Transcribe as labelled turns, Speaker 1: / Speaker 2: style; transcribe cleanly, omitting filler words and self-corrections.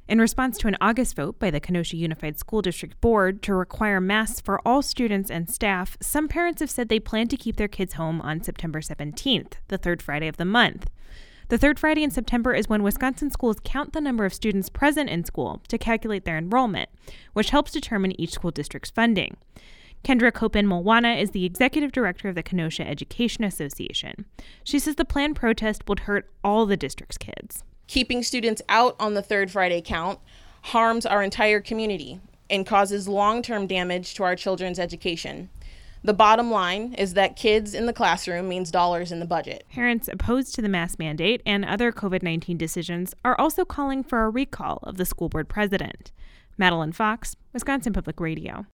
Speaker 1: In response to an August vote by the Kenosha Unified School District Board to require masks for all students and staff, some parents have said they plan to keep their kids home on September 17th, the third Friday of the month. The third Friday in September is when Wisconsin schools count the number of students present in school to calculate their enrollment, which helps determine each school district's funding. Kendra Kopin-Mulwana is the executive director of the Kenosha Education Association. She says the planned protest would hurt all the district's kids.
Speaker 2: Keeping students out on the third Friday count harms our entire community and causes long-term damage to our children's education. The bottom line is that kids in the classroom means dollars in the budget.
Speaker 1: Parents opposed to the mask mandate and other COVID-19 decisions are also calling for a recall of the school board president. Madeline Fox, Wisconsin Public Radio.